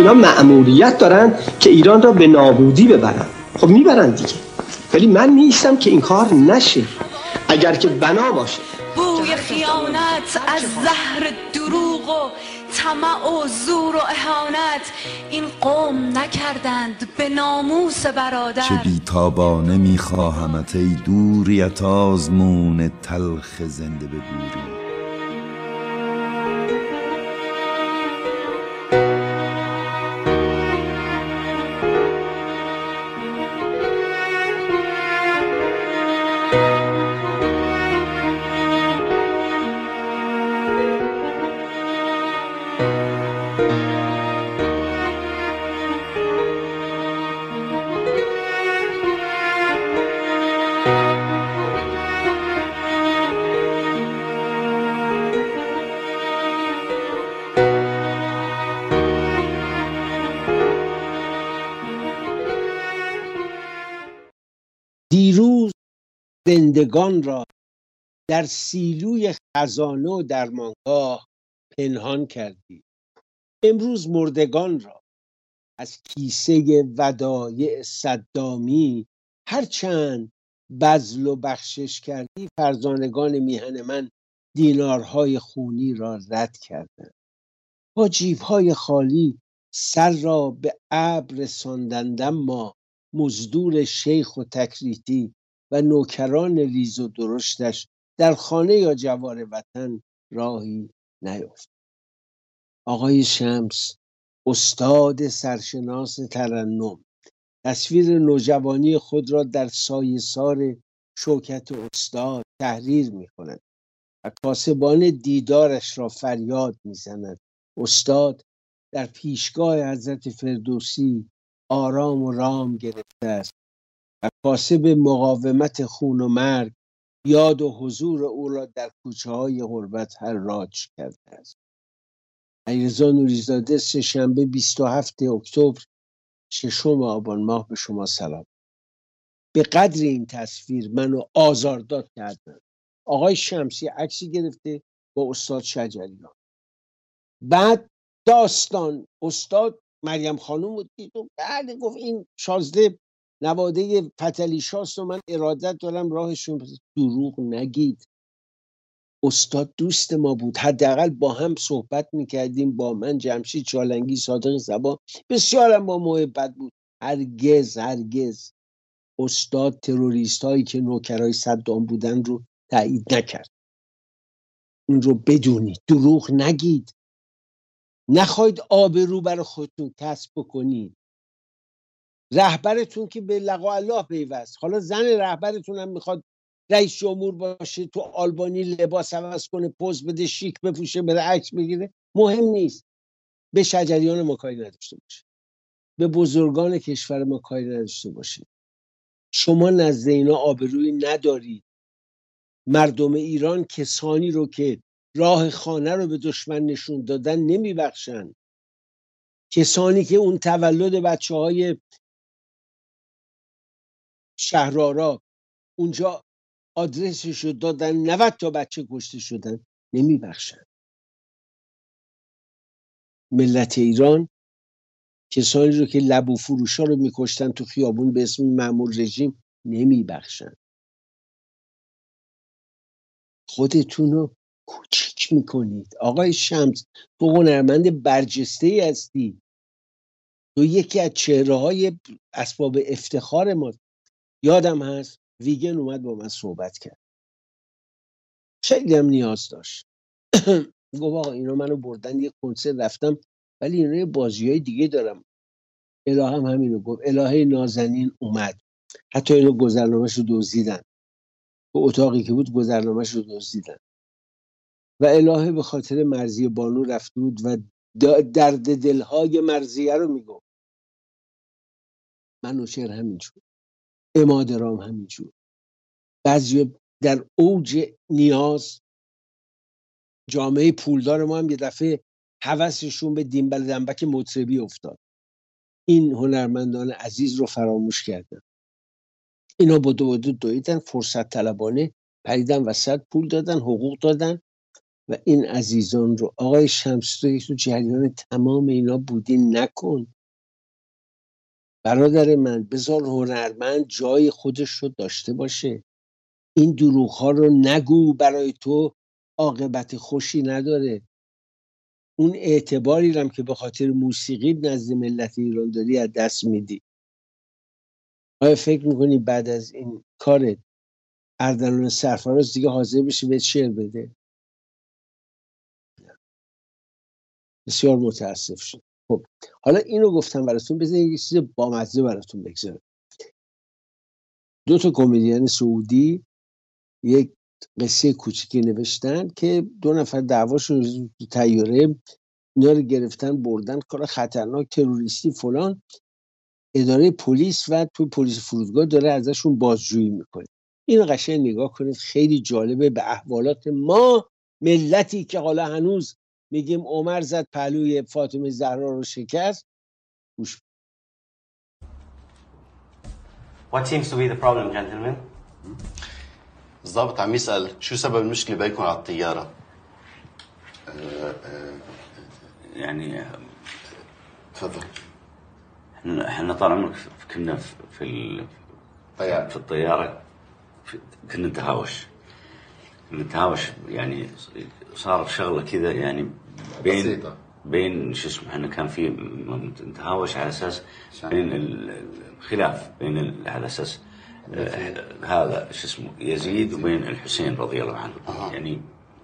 اینا مأموریت دارن که ایران را به نابودی ببرن. خب میبرن دیگه، ولی من نیستم که این کار نشه اگر که بنا باشه. بوی خیانت از زهر دروغ و طمع و زور و اهانت این قوم نکردند به ناموس برادر. چه بیتابانه میخواهمت ای دوریت آزمون تلخ زنده به گوری. دیروز زندگان را در سیلوی خزانه و درمانگاه پنهان کردی، امروز مردگان را از کیسه ودایع صدامی هرچند بذل و بخشش کردی، فرزانگان میهن من دینارهای خونی را رد کردند. با جیبهای خالی سر را به ابر رساندند، اما مزدور شیخ و تکریتی و نوکران ریز و درشتش در خانه یا جوار وطن راهی نیافت. آقای شمس، استاد سرشناس ترنم، تصویر نوجوانی خود را در سایه‌سار شوکت استاد تحریر می کند و کاسبان دیدارش را فریاد می زند. استاد در پیشگاه حضرت فردوسی آرام و رام گرفته است و کاسب مقاومت خون و مرگ یاد و حضور او را در کوچه های غربت حراج کرده است. علیرضا نوری‌زاده، سه‌شنبه 27 اکتبر 6 آبان ماه به شما سلام. به قدر این تصویر منو آزارداد کردن. آقای شمسی عکسی گرفته با استاد شجریان. بعد داستان استاد مریم خانم بود و بعد گفت این شازده نواده فتلی شاست و من ارادت دارم راهشون. دروغ نگید. استاد دوست ما بود، حداقل با هم صحبت میکردیم، با من، جمشید چالنگی، صادق زبان، بسیارم با محبت بود. هرگز استاد تروریست هایی که نوکرای صدام بودن رو تایید نکرد. این رو بدونید، دروغ نگید. نخواید آبرو برای خودتون کسب بکنید. رهبرتون که به لقا الله پیوست، حالا زن رهبرتون هم میخواد رئیس جمهور باشه، تو آلبانی لباس عوض کنه، پوز بده، شیک بپوشه، بره عکس بگیره، مهم نیست. به شجریان ما کاری نداشته باشه، به بزرگان کشور ما کاری نداشته باشه. شما نزد اینا آبرویی ندارید. مردم ایران کسانی رو که راه خانه رو به دشمن نشون دادن نمیبخشن. کسانی که اون تولد بچه‌های شهرآرا اونجا آدرسش رو دادن، 90 تا بچه کشته شدن، نمیبخشن. ملت ایران کسانی رو که لبو فروشا رو میکشتن تو خیابون به اسم مأمور رژیم نمیبخشن. خودتون رو کوچیک میکنید. آقای شمس، تو هنرمند برجسته ای هستی، تو یکی از چهره های اسباب افتخار ما. یادم هست ویگن اومد با من صحبت کرد، خیلی هم نیاز داشت. گفت آقا اینا منو بردن یه کنسرت رفتم، ولی اینا یه بازی های دیگه دارم. الهه هم همینو گفت. الهه نازنین اومد، حتی اینو گذرنامه‌شو دزدیدن، تو اتاقی که بود گذرنامه‌شو دزدیدن و الهه به خاطر مرضیه بانو رفته بود و درد دلهای مرضیه رو میگفت. منوچهر همینجور، امادرام همینجور. بعضی در اوج نیاز، جامعه پولدار ما هم یه دفعه هوسشون به دیمبل دنبک مطربی افتاد. این هنرمندان عزیز رو فراموش کردن. اینا بدو دویدن، فرصت طلبانه پریدن وسط، پول دادن، حقوق دادن و این عزیزان رو آقای شمس تو جریان تمام اینا بودی، نکن برادر من. بذار هنرمند جای خودش رو داشته باشه. این دروغ ها رو نگو، برای تو عاقبت خوشی نداره. اون اعتباری هم که به خاطر موسیقی نزد ملت ایران داری از دست میدی. آیا فکر میکنی بعد از این کارت اردلان سرفراز دیگه حاضر بشه به شعر بده؟ بسیار متاسف شد. خب حالا اینو گفتم براتون، بذارید یه چیز بامزه براتون بگذارم. 2 کمدین سعودی یک قصه کوچیکی نوشتن که 2 نفر دعواشون تو طیاره، اینا رو گرفتن بردن، کار خطرناک، تروریستی فلان. اداره پلیس و تو پلیس فرودگاه داره ازشون بازجویی میکنه. اینو قشنگ نگاه کنید، خیلی جالبه به احوالات ما، ملتی که حالا هنوز میگیم عمر زد پهلوی فاطمه زهرا رو شکست. گوش. What seems to be the problem, gentlemen? الضابط عم يسأل شو سبب المشكلة بينكم على الطيارة؟ يعني تفضل. احنا طال عمرك كنا في الطيارة كنا نتهاوش يعني صار شغلة كذا يعني بين شو اسمه، احنا كان في نتهاوش على اساس بين الخلاف بين على اساس هذا شو اسمه يزيد وبين الحسين رضي الله عنه. يعني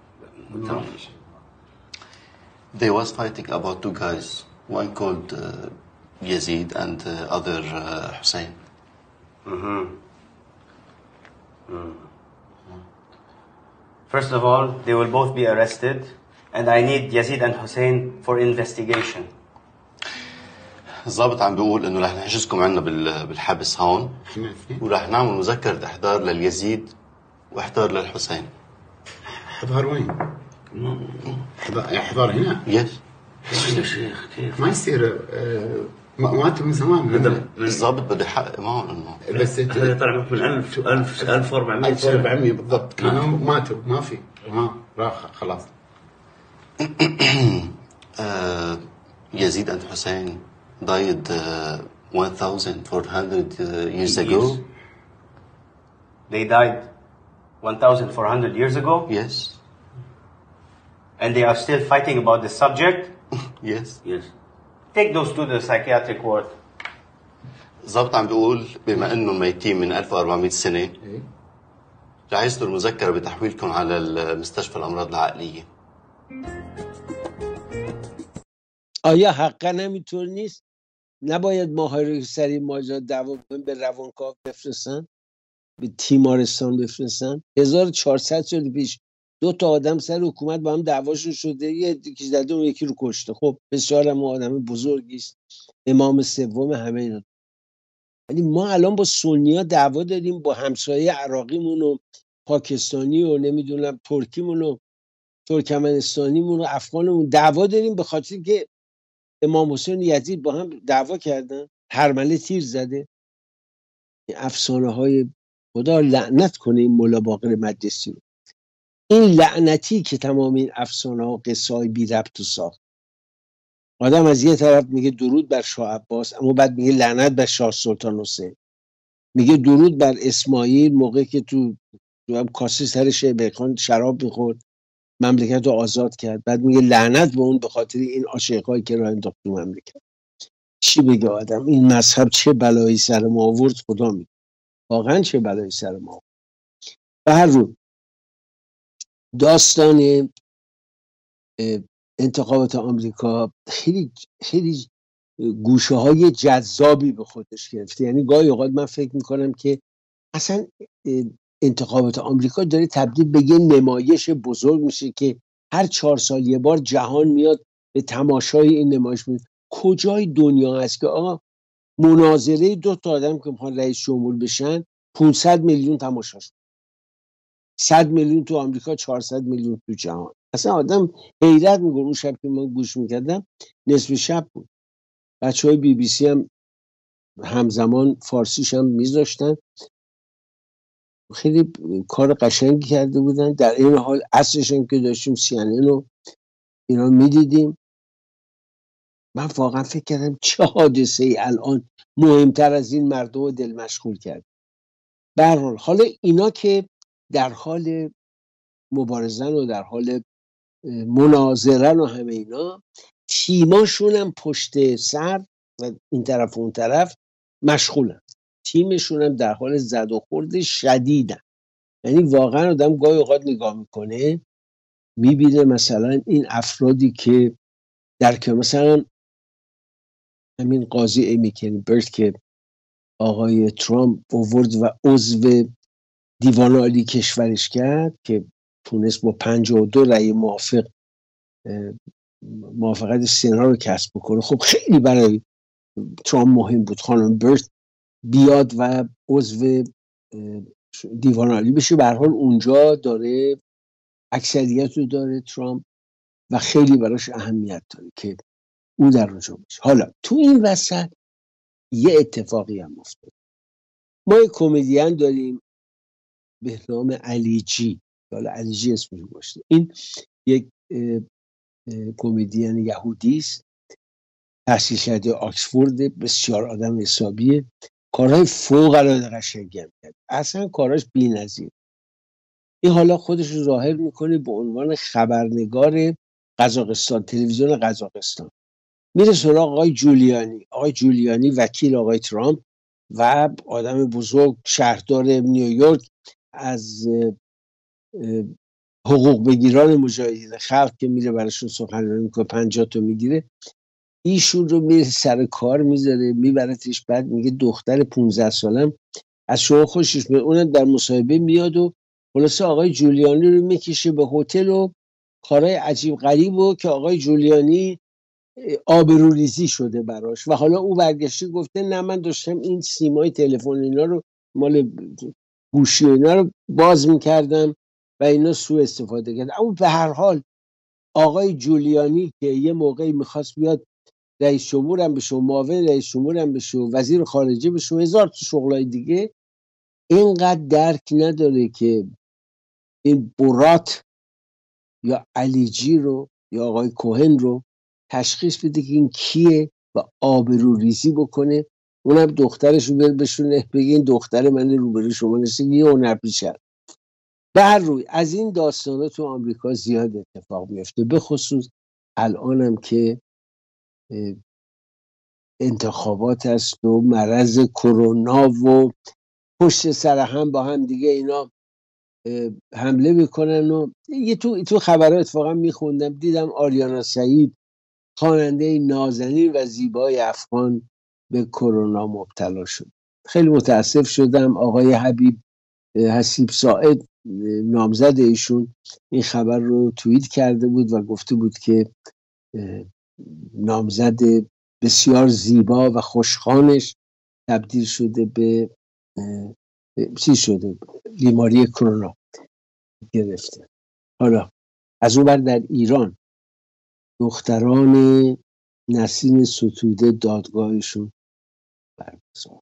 They was fighting about 2 guys, one called Yazid and other Hussein. First of all, they will both be arrested, and I need Yazid and Hussein for investigation. الضابط عم بيقول انه رح نحجزكم عنا بالحبس هون، ورح نعمل مذكرة احضار لليزيد واحضار للحسين. احضار وين؟ احضار هنا؟ يس. يا شيخ كيف؟ ما يصير، ماتوا من زمان. الضابط بده يحقق معهم انه بس هذا طلع من 1400 1400 بالضبط كانوا ماتوا، ما في راح خلاص. Yazid and Hussein died 1,400 years ago. They died 1,400 years ago? Yes. And they are still fighting about this subject? Yes. Yes. Take those to the psychiatric ward. الضابط عم بيقول بما انهم ميتين من 1400 سنة رح يصدر مذكرة بتحويلكم على المستشفى الأمراض العقلية. آیا حقا همینطور نیست؟ نباید ماهایی رو سریع ماجرا دعوا کنیم به روانکاو بفرستن، به تیمارستان بفرستن؟ 1400 سال پیش 2 آدم سر حکومت با هم دعواشون شده، یکی زده اون یکی رو کشته. خب بسیار هم آدم بزرگی است، امام سوم همه اینا. ولی ما الان با سنی‌ها دعوا داریم، با همسایه عراقیمون و پاکستانی و نمیدونم ترکیمون و ترکمنستانیمون و افغانمون دعوا داریم به خاطر که امام حسین یزید با هم دعوا کردن، هرمله تیر زده. این افسانه های، خدا لعنت کنه این ملا باقر مجلسی رو، این لعنتی که تمام این افسانه ها قصه های بی ربط و ساخت. آدم از یه طرف میگه درود بر شاه عباس، اما بعد میگه لعنت بر شاه سلطان حسین. میگه درود بر اسماعیل موقعی که تو هم کاسه سر شیبخان شراب میخورد مملکت رو آزاد کرد، بعد میگه لعنت به اون به خاطر این عاشقایی که راه انداخت تو مملکت. چی بگه آدم؟ این مذهب چه بلایی سر ما آورد خدا میگه، واقعا چه بلایی سر ما آورد. به هر رو داستان انتخابات آمریکا خیلی خیلی گوشه های جذابی به خودش گرفته. یعنی گاهی اوقات من فکر میکنم که اصلا انتخابات آمریکا داره تبدیل به یه نمایش بزرگ میشه که هر 4 سال یه بار جهان میاد به تماشای این نمایش میاد. کجای دنیا هست که آقا مناظره 2 آدم که میخوان رئیس جمهور بشن 500 میلیون تماشاش، 100 میلیون تو آمریکا، 400 میلیون تو جهان. اصلا آدم حیرت میکنه. اون شب که من گوش میکردم نصف شب بود، بچهای بی بی سی هم همزمان فارسیش هم میذاشتن. خیلی کار قشنگی کرده بودن. در این حال اصلش هم که داشتیم CNN رو اینا میدیدیم، من واقعا فکر کردم چه حادثه ای الان مهمتر از این مردم رو دل مشغول کرد. به هر حال حالا اینا که در حال مبارزن و در حال مناظرن و همه اینا، تیماشون هم پشت سر و این طرف و اون طرف مشغولن، تیمشون هم در حال زد و خورد شدیدن. یعنی واقعا آدم گاهی اوقات نگاه میکنه میبینه مثلا این افرادی که در که مثلا همین قاضی ایمی کنیبرت که آقای ترامپ آورد و عضو دیوان عالی کشورش کرد که تونست با 52 رأی موافقت سنا رو کسب بکنه، خب خیلی برای ترامپ مهم بود خانم برت بیاد و عضو دیوان عالی بشه. به هر حال اونجا داره اکثریت رو داره ترامپ و خیلی براش اهمیت داره که او در اونجا باشه. حالا تو این وسط یه اتفاقی هم افتاد. ما یک کمدین داریم به نام علی جی، حالا علی جی اسمش باشه. این یک کمدین یهودی است، تحصیل کرده آکسفورد، بسیار آدم حسابیه، کارهای فوق العاده قشنگی هم کرد، اصلا کاراش بی‌نظیر. این حالا خودش رو ظاهر میکنه به عنوان خبرنگار قزاقستان، تلویزیون قزاقستان. میره سراغ آقای جولیانی وکیل آقای ترامپ و آدم بزرگ، شهردار نیویورک، از حقوق بگیران مجاهدین خلق که میره براشون سخنرانی میکنه، 50 تا میگیره. ایشون رو میره سر کار میذاره میبرتش، بعد میگه دختر 15 سالم از شما خوشش میاد. اونم در مصاحبه میاد و خلاصه آقای جولیانی رو میکشه به هتل و کارهای عجیب غریب و که آقای جولیانی آبروریزی شده براش و حالا او برگشته گفته نه من داشتم این سیمای تلفن اینا رو مال گوشی اینا رو باز میکردم و اینا سوء استفاده کرد. اما به هر حال آقای جولیانی که یه موقعی میخواست بیاد رئیس جمهور هم بشه، معاون رئیس جمهور هم بشه، وزیر خارجه بشه، هزار تا شغلای دیگه، اینقدر درک نداره که این برات یا علیجی رو یا آقای کوهن رو تشخیص بده که این کیه و آبروریزی بکنه. اونم دخترش رو بشونه بگه این دختر من روبروی شما نشسته، یه هنرپیشه. به هر روی از این داستانا تو آمریکا زیاد اتفاق میفته، به خصوص الانم که انتخابات است و مرض کرونا و پشت سر هم با هم دیگه اینا حمله میکنن. و یه تو خبرها اتفاقا میخوندم دیدم آریانا سعید، خواننده نازنین و زیبای افغان، به کرونا مبتلا شد. خیلی متاسف شدم. آقای حسیب ساعد نامزد ایشون این خبر رو توییت کرده بود و گفته بود که نامزد بسیار زیبا و خوشخوانش تبدیل شده به بیماری کرونا گرفته. حالا از اون بر در ایران دختران نسیم ستوده دادگاهشون برگزار.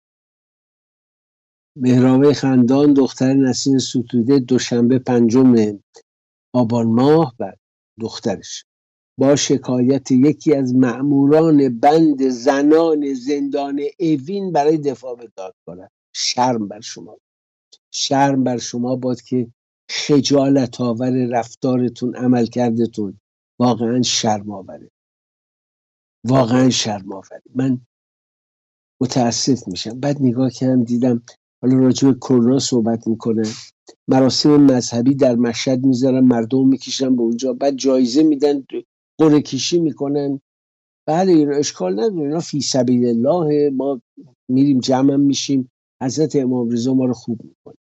مهرابه خندان دختر نسیم ستوده دوشنبه 5 آبان ماه و دخترش با شکایت یکی از مأموران بند زنان زندان اوین برای دفاع به دادگاه. شرم بر شما، شرم بر شما باد که خجالت آور رفتارتون، عمل کردتون، واقعا شرم آوره، واقعا شرم آوره. من متاسف میشم. بعد نگاه کردم دیدم حالا راجع به کرونا صحبت میکنن، مراسم مذهبی در مشهد میذارن، مردم میکشن به اونجا، بعد جایزه میدن، قرعه کشی میکنن. بله اینا اشکال نداره، اینا فی سبیل الله، ما میریم جمع میشیم، حضرت امام رضا ما رو خوب میکنه.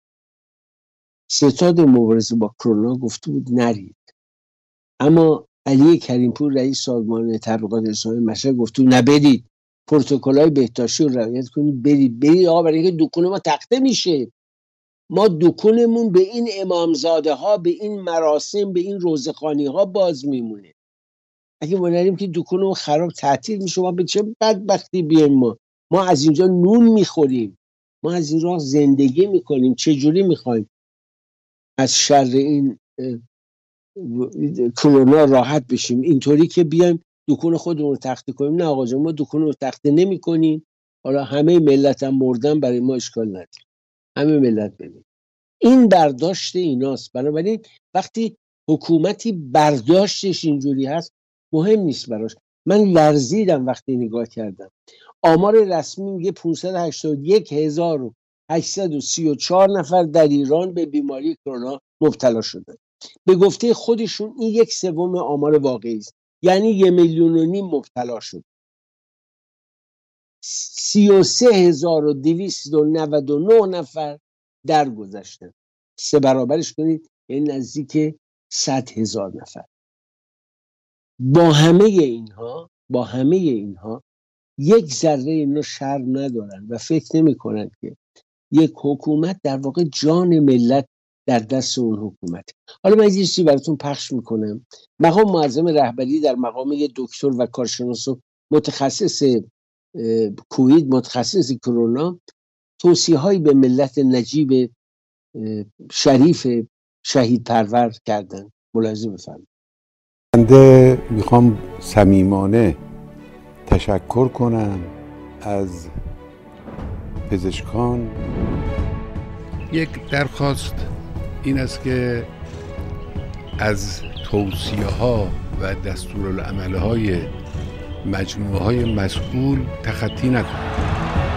ستاد مبارزه با کرونا گفته بود نرید، اما علی کریمپور رئیس سازمان تبلیغات اسلامی مشهد گفته بود نه برید، پروتکل‌های بهداشتی رو رعایت کنید، برید آقا، برای اینکه دکون ما تخته میشه. ما دکونمون به این امامزاده ها، به این مراسم، به این روزخوانی ها باز میمونه. اگه ما نریم که دکونمون خراب تعطیل میشه، ما به چه بدبختی بیایم. ما از اینجا نون میخوریم. ما از این راه زندگی میکنیم. چجوری میخوایم از شر این کرونا راحت بشیم؟ اینطوری که بیایم دکون خودمون رو تخته کنیم؟ نه آقا جان، ما دکون رو تخته نمی کنیم. حالا همه ملت هم مردن، برای ما اشکال نداره، همه ملت ببین. این برداشت ایناست. بنابراین وقتی حکومتی برداشتش اینجوری هست مهم نیست براش. من لرزیدم وقتی نگاه کردم آمار رسمی میگه 581,834 نفر در ایران به بیماری کرونا مبتلا شدن. به گفته خودشون این 1/3 آمار واقعی است، یعنی 1,5 میلیون مبتلا شد. 33,299 نفر درگذشتن. 3 برابرش کنید یعنی نزدیک 100,000 نفر. با همه اینها یک ذره اینا شرم ندارن و فکر نمی کنند که یک حکومت در واقع جان ملت در دست اون حکومت. حالا من یه چیزی براتون پخش میکنم. مقام معظم رهبری در مقام یه دکتر و کارشناس متخصص کووید، متخصص کرونا، توصیه‌هایی به ملت نجیب شریف شهید پرور کردن. ملاحظه بفرمایید. بنده میخوام صمیمانه تشکر کنم از پزشکان. یک درخواست این است که از توصیه ها و دستورالعمل های مجموعه های مسئول تخطی نکنید.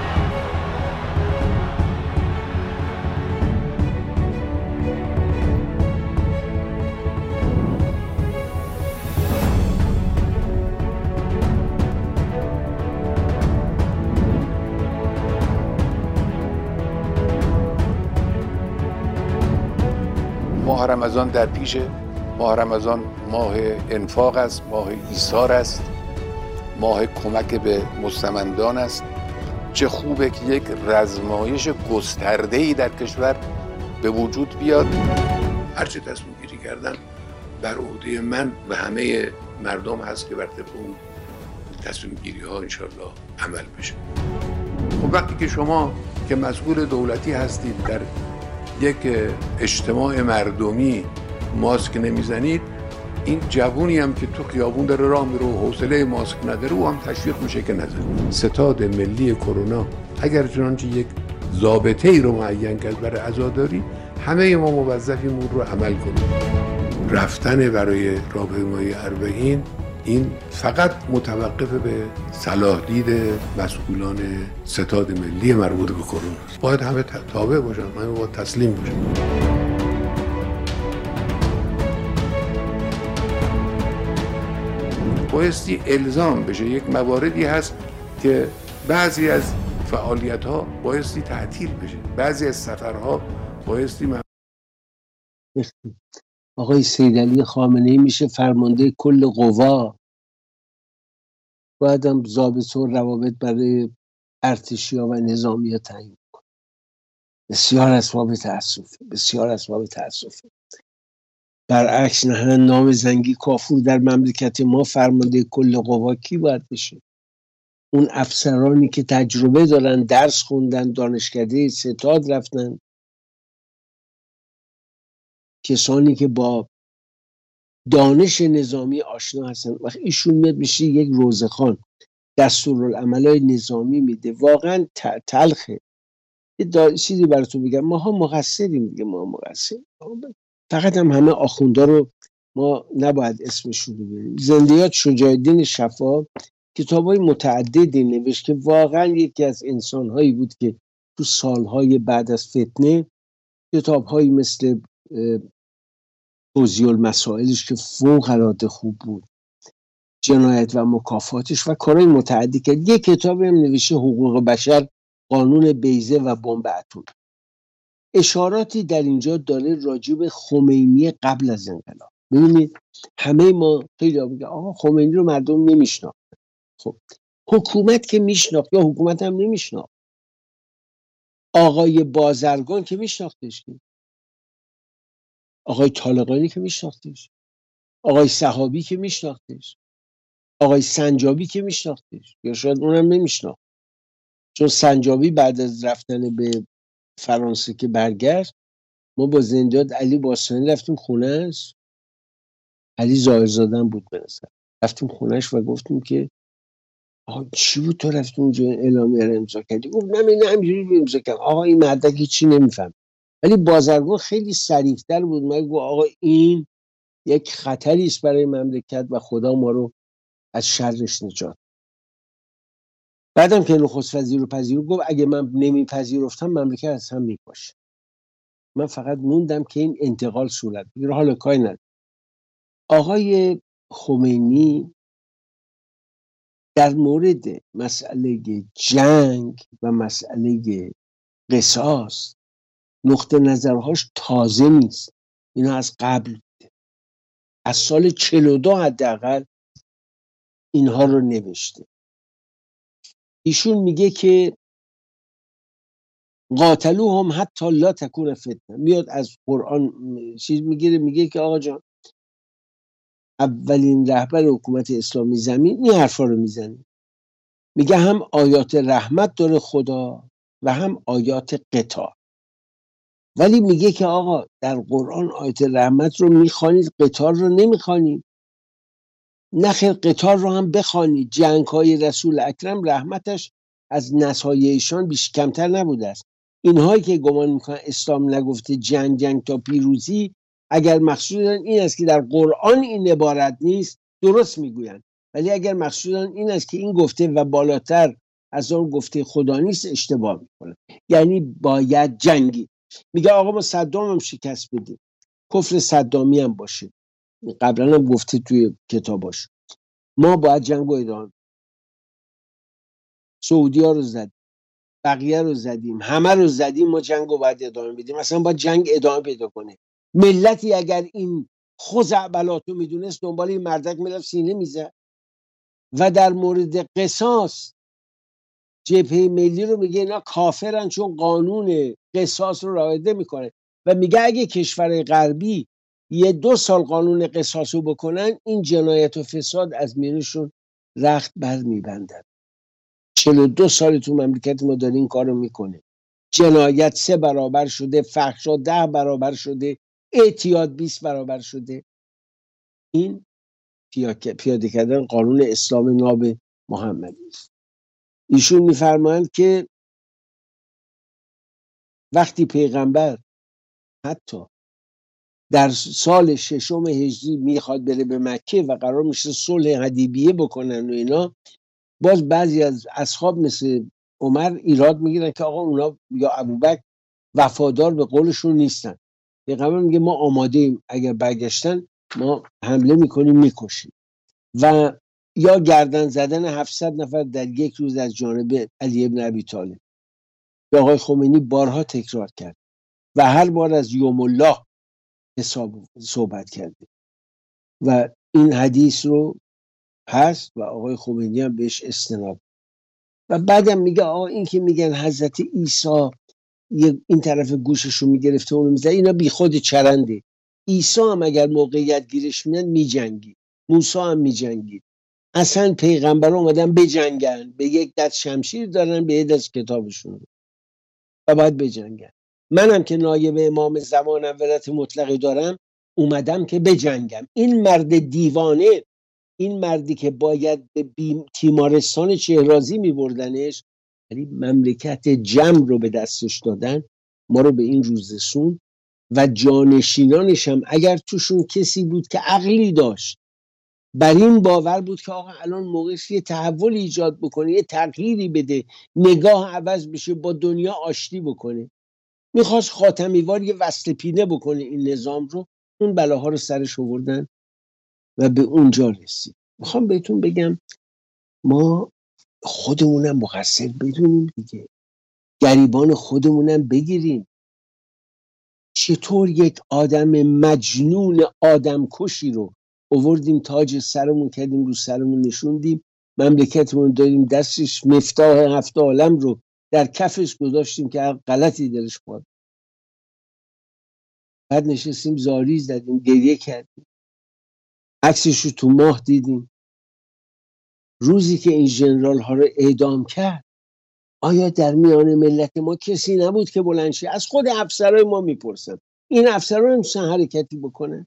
ماه رمضان در پیشه. ماه رمضان ماه انفاق است، ماه ایثار است، ماه کمک به مستمندان است. چه خوبه که یک رزمایش گسترده‌ای در کشور به وجود بیاد. هرچه تصمیم گیری کردم بر عهده من و همه مردم هست که بر طبق اون تصمیم گیری ها انشالله عمل بشه. خب وقتی که شما که مسئول دولتی هستید در یک اجتماع مردمی ماسک نمیزنید، این جوونی هم که تو خیابون داره راه میره و حوصله ماسک نداره او هم تشویق میشه که نزنه. ستاد ملی کرونا اگر چنانچه یک ضابطه ای رو معین کرد برای عزاداری، همه ما موظفیم اون رو عمل کنیم. رفتن برای راهپیمایی اربعین این فقط متوقف به صلاح دید مسئولان ستاد ملی مربوط به کرونا است. باید همه تابع باشن، همه باید تسلیم باشن. بایستی الزام بشه. یک مواردی هست که بعضی از فعالیت‌ها بایستی تعطیل بشه، بعضی از سفرها بایستی آقای سیدعلی خامنه‌ای میشه فرمانده کل قوا، باید هم ضابط و روابط برای ارتشی‌ها و نظامی‌ها تعیین کنه. بسیار اسباب تأسفه، بسیار اسباب تأسفه. برعکس نهن نام زنگی کافور در مملکت ما فرمانده کل قوا کی باید بشه؟ اون افسرانی که تجربه دارن، درس خوندن، دانشکده ستاد رفتن، کسانی که با دانش نظامی آشنا هستن. وقتی ایشون میاد میشه یک روزخوان، دستورالعملای نظامی میده، واقعا تلخه. یه چیزی براتون بگم، ماها مقصریم دیگه، ما مقصریم. فقط هم همه آخوندا رو ما نباید اسمشون رو بریم. زندیات شجاع‌الدین شفا کتابای متعددی نوشت که واقعا یکی از انسانهایی بود که تو سالهای بعد از فتنه کتابهایی مثل توضیح المسائلش که فوق‌العاده خوب بود، جنایت و مکافاتش و کارهای متعددی کرد. یک کتابی هم نوشته حقوق بشر، قانون بیضه و بمب اتمی. اشاراتی در اینجا داره راجع به خمینی قبل از انقلاب. ببینید همه ما خیلی میگن آقا خمینی رو مردم نمیشناخت. خب حکومت که میشناخت یا حکومت هم نمیشناخت. آقای بازرگان که میشناختش، آقای طالقانی که میشناختش، آقای صحابی که میشناختش، آقای سنجابی که میشناختش، یا شاید اونم نمیشناخت. چون سنجابی بعد از رفتن به فرانسه که برگشت، ما با زنداد علی باستانی رفتیم خونهش. علی ظاهرزاده‌ام بود به نظر. رفتیم خونهش و گفتیم که آقا چی بود تو رفتی اونجا اعلامیه رو امضا کردی؟ گفت نه همینجوری امضا کردم. آقا این مردک چی نمیفهم. ولی بازرگان خیلی صریح‌تر بود. من گفت آقا این یک خطری است برای مملکت و خدا ما رو از شرش نجات. بعدم که نخست وزیر رو پذیرفت گفت اگه من نمیپذیرفتم مملکت از هم میپاشه. من فقط موندم که این انتقال صورت بگیره. حالا کاری نداره. آقای خمینی در مورد مسئله جنگ و مسئله قصاص نقطه نظرهاش تازه نیست. اینا از قبل بوده. از سال 42 حداقل اینها رو نوشته. ایشون میگه که قاتلوهم حتی لا تکون فتنه. میاد از قرآن چیز میگیره، میگه که آقا جان اولین رهبر حکومت اسلامی زمین این حرفا رو میزنه. میگه هم آیات رحمت داره خدا و هم آیات قتال. ولی میگه که آقا در قرآن آیات رحمت رو میخوانید، قتال رو نمیخوانید. نخیر، قتال رو هم بخوانید. جنگ های رسول اکرم رحمتش از نصایحشان بیش کمتر نبوده است. اینهایی که گمان میکنن اسلام نگفته جنگ تا پیروزی، اگر مقصودن این است که در قرآن این عبارت نیست درست میگویند، ولی اگر مقصودن این است که این گفته و بالاتر از آن گفته خدا نیست اشتباه میکنن. یعنی باید جنگی. میگه آقا ما صدام هم شکست بدیم، کفر صدامی هم باشه، قبلا هم گفته توی کتاباش، ما باید جنگ رو ادامه. سعودی ها رو زدیم، بقیه رو زدیم، همه رو زدیم، ما جنگ رو باید ادامه بدیم. اصلا باید جنگ ادامه پیدا کنه. ملتی اگر این خزعبلات رو میدونست دنبال این مردک میرفت سینه میزد. و در مورد قصاص جبهه ملی رو میگه اینا کافرن چون قانون قصاص رو رعایت نمیکنه و میگه اگه کشور غربی 1-2 سال قانون قصاص رو بکنن این جنایت و فساد از میانشون رخت بر میبندن. 42 سال تو مملکت ما داره این کار رو میکنه. جنایت 3 برابر شده، فحشا 10 برابر شده، اعتیاد 20 برابر شده. این پیاده کردن قانون اسلام ناب محمدی است. ایشون میفرمایند که وقتی پیغمبر حتی در سال 6 هجری میخواد بره به مکه و قرار میشه صلح حدیبیه بکنن و اینا، باز بعضی از اصحاب مثل عمر ایراد میگیرن که آقا اونا یا ابوبکر وفادار به قولشون نیستن. پیغمبر میگه ما آماده ایم، اگر برگشتن ما حمله میکنیم میکشیم. و یا گردن زدن 700 نفر در یک روز از جانب علی ابن ابی طالب به آقای خمینی بارها تکرار کرد و هر بار از یوم الله صحبت کرده و این حدیث رو هست و آقای خمینی هم بهش استناد. و بعدم میگه آقا این که میگن حضرت عیسی این طرف گوشش رو میگرفته اونو میزد، اینا بی خود چرنده. عیسی هم اگر موقعیت گیرش میاد میجنگید، موسی هم میجنگید. اصلا پیغمبر اومدن بجنگن، به یک دست شمشیر دارن، به یک دست کتابشون و باید بجنگن. منم که نایب امام زمانم ولایت مطلقه دارم اومدم که بجنگم. این مرد دیوانه، این مردی که باید به تیمارستان شهرازی میبردنش، یعنی مملکت جمع رو به دستش دادن، ما رو به این روز رسوند. و جانشینانش هم اگر توشون کسی بود که عقلی داشت، بر این باور بود که آقا الان موقعش یه تحول ایجاد بکنه، یه تغییری بده، نگاه عوض بشه، با دنیا آشتی بکنه، میخواست خاتمیوار یه وصل پینه بکنه این نظام رو، اون بلاها رو سرش آوردن و به اونجا رسید. میخوام بهتون بگم ما خودمونم مقصر بدونیم دیگه، گریبان خودمونم بگیریم. چطور یک آدم مجنون آدم کشی رو آوردیم تاج سرمون کردیم، رو سرمون نشوندیم، مملکتمون داریم دستش، مفتاح 7 عالم رو در کفش گذاشتیم که هر غلطی درش باد. بعد نشستیم زاری زدیم، گریه کردیم، عکسش رو تو ماه دیدیم. روزی که این ژنرال ها رو اعدام کرد آیا در میان ملت ما کسی نبود که بلند شه؟ از خود افسرهای ما میپرسن، این افسرها نمیتونن حرکتی بکنن؟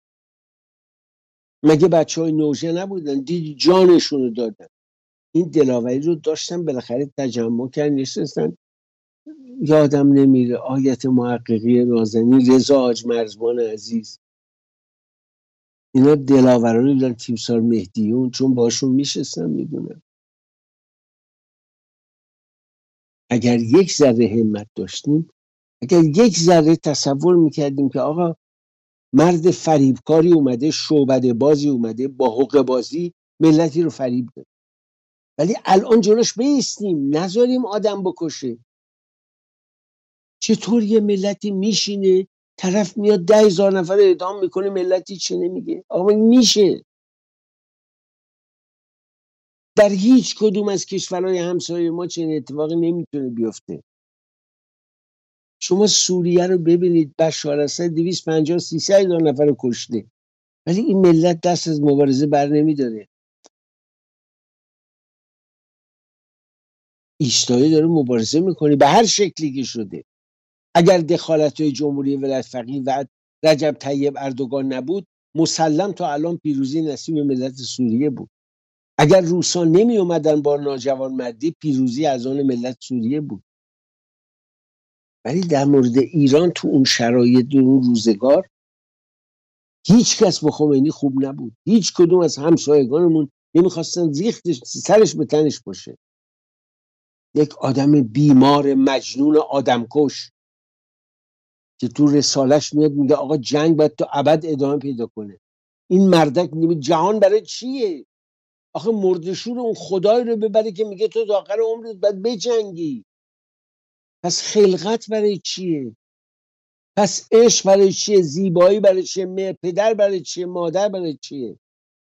مگه بچهای نوژه نبودن؟ دید جانشون رو دادن. این دلاوری رو داشتن، بالاخره تجمع کردن نشستن. یادم نمیره آیت محققی نازنین، رضا حاج مرزبان عزیز، اینا دلاورانی بودن، تیمسار مهدیون، چون باشون میشستن میدونن. اگر یک ذره همت داشتیم، اگر یک ذره تصور میکردیم که آقا مرد فریبکاری اومده، شعبده بازی اومده با حقه بازی ملتی رو فریب داد، ولی الان جلوش بیستیم، نذاریم آدم بکشه. چطور یه ملتی میشینه طرف میاد 10,000 نفر اعدام میکنه، ملتی چه نمیگه؟ آقا میشه. در هیچ کدوم از کشورهای همسایه ما چنین اتفاقی نمیتونه بیفته. شما سوریه رو ببینید، بشار اسد 250-300 هزار نفر رو کشته، ولی این ملت دست از مبارزه بر نمیداره، ایستایی داره مبارزه میکنه به هر شکلی که شده. اگر دخالت‌های جمهوری ولایت فقیه و رجب طیب اردوغان نبود، مسلم تا الان پیروزی نصیب ملت سوریه بود. اگر روسا نمی اومدن با ناجوانمردی، پیروزی از آن ملت سوریه بود. ولی در مورد ایران تو اون شرایط، اون روزگار، هیچ کس با خمینی خوب نبود. هیچ کدوم از همسایگانمون نمیخواستن زیختش سرش به تنش باشه. یک آدم بیمار مجنون آدمکش که تو رسالش میاد میگه آقا جنگ باید تا ابد ادامه پیدا کنه. این مردک جهان برای چیه؟ آخه مردشور اون خدای رو ببره که میگه تو تا آخر عمرت باید بجنگی. پس خلقت برای چیه؟ پس عشق برای چیه؟ زیبایی برای چیه؟ پدر برای چیه؟ مادر برای چیه؟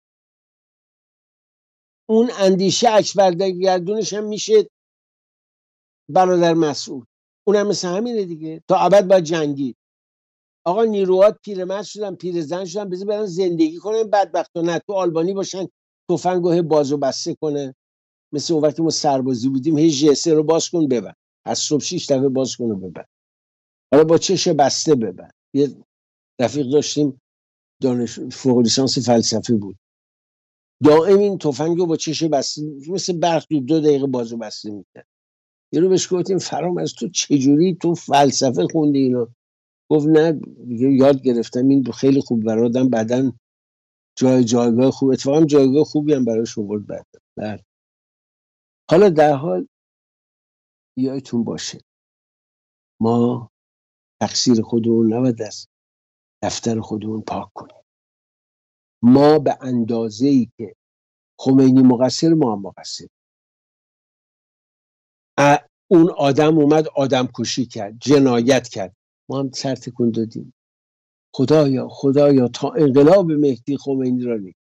اون اندیشه اکبرگردونش هم میشه برادر مسعود، اونم مثل همینه دیگه، تا ابد باید جنگی. آقا نیروهات پیرمرد شدن، پیرزن شدن، بذار برن زندگی کنن، بدبختا نه تو آلبانی باشن تفنگو بازو بسته کنه. مثل اون وقتی ما سربازی بودیم، هی جسه رو باز کن ببر، از صبح 6 دفعه باز کن و ببر، حالا با چش بسته ببر. یه رفیق داشتیم دانش فوق لیسانس فلسفه بود، دائم این تفنگو با چش بسته مثل برق 2 دقیقه بازو بسته میکرد. یه رو بهش گفتیم فرام از تو چجوری تو فلسفه خوندی اینا؟ گفت نه یاد گرفتم، این خیلی خوب برادم، بعدن جایگاه خوب، اتفاقا جایگاه خوبی هم براش آورد بعد. حالا در حال یادتون باشه ما تقصیر خودمون نباید از دفتر خودمون پاک کنیم. ما به اندازه‌ای که خمینی مقصر، ما هم مقصر. اون آدم اومد آدم کشی کرد، جنایت کرد، ما هم سر تکون دادیم. خدایا تا انقلاب مهدی خمینی را نگاه.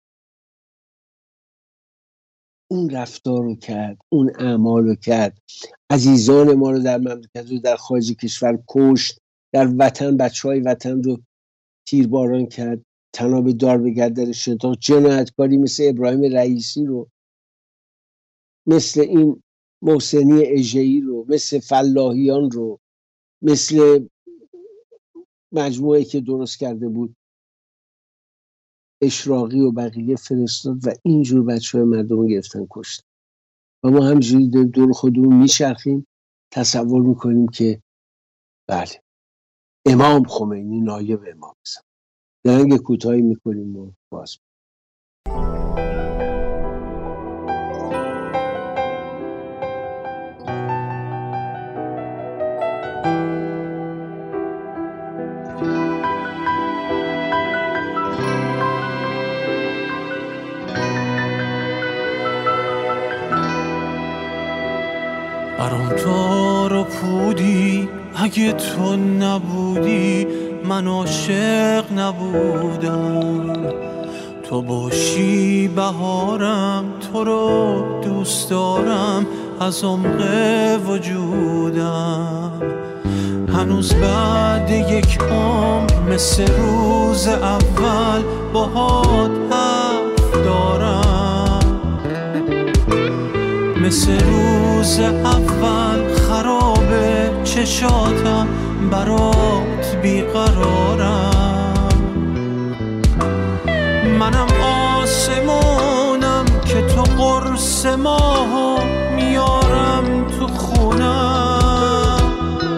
اون رفتار رو کرد، اون اعمال رو کرد، عزیزان ما رو در مملکت و در خارج کشور کشت، در وطن بچهای وطن رو تیرباران کرد، تناب دار به گردن شتاب، جنایتکاری مثل ابراهیم رئیسی رو، مثل این محسنی اژه‌ای رو، مثل فلاحیان رو، مثل مجموعه که درست کرده بود اشراقی و بقیه فرستاد و اینجور بچه‌های مردم رو گرفتن کشتن. و ما همجوری دور خودمون میچرخیم، تصور میکنیم که بله امام خمینی نایب امام زمان. درنگ کوتاهی میکنیم و باز برام تار و پودی، اگه تو نبودی من عاشق نبودم. تو باشی بهارم، تو رو دوست دارم از عمق وجودم. هنوز بعد یک عمر مثل روز اول باهات حرف دارم، مثل روز اول خرابه چشاتم برات بیقرارم. منم آسمونم که تو قرص ماهو میارم تو خونم.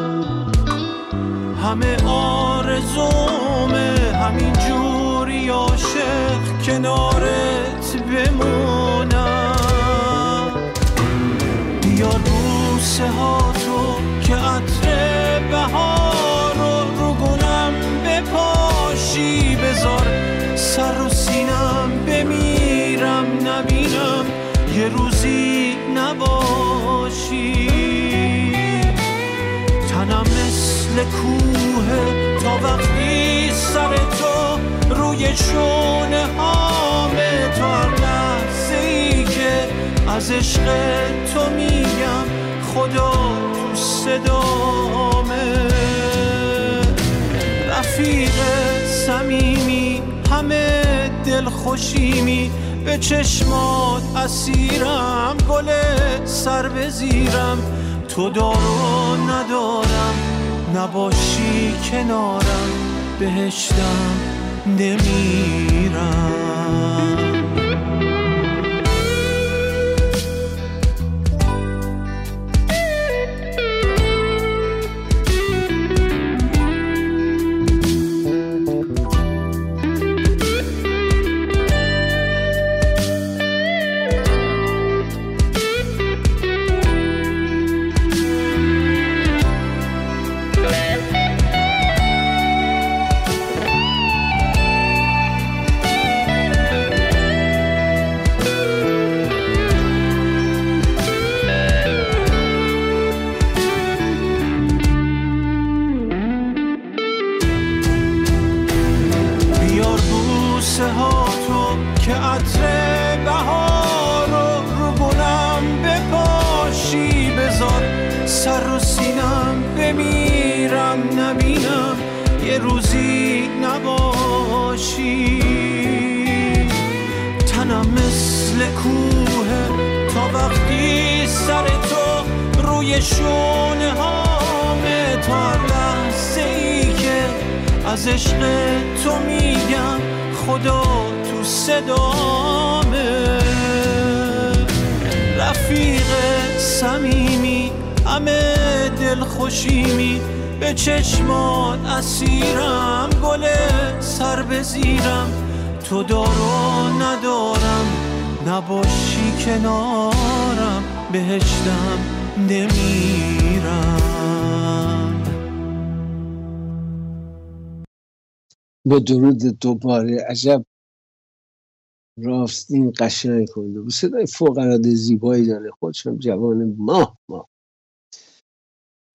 همه آرزومه همین جوری عاشق کنارت بمونم. بیار بوسه ها تو که عطر بهار رو گلم بپاشی. بذار سر رو سینم بمیرم نبینم یه روزی نباشی. تنم مثل کوه تا وقتی سر تو روی شونه هامه. تا هر لحظه ای که از عشق تو میگم خدا تو صدامه. رفیق صمیمی همه دل خوشیمی، به چشمات اسیرم گل سر بزیرم. تو دارو ندارم نباشی کنارم بهشتم نمیرم. سر رو سینم بمیرم نبینم یه روزی نباشی. تنم مثل کوه تا وقتی سر تو روی شونه هامه. تا لحظه ای که از عشق تو میگم خدا تو صدامه. رفیق صمیمی همه دل خوشیمی، به چشمات اسیرم گل سر بزیرم. تو دارو ندارم نباشی کنارم بهشتم نمیرم. با درود دوباره. عجب راستین قشنگ کنده و صدای فوق العاده زیبایی داره. خودشم جوان ماه و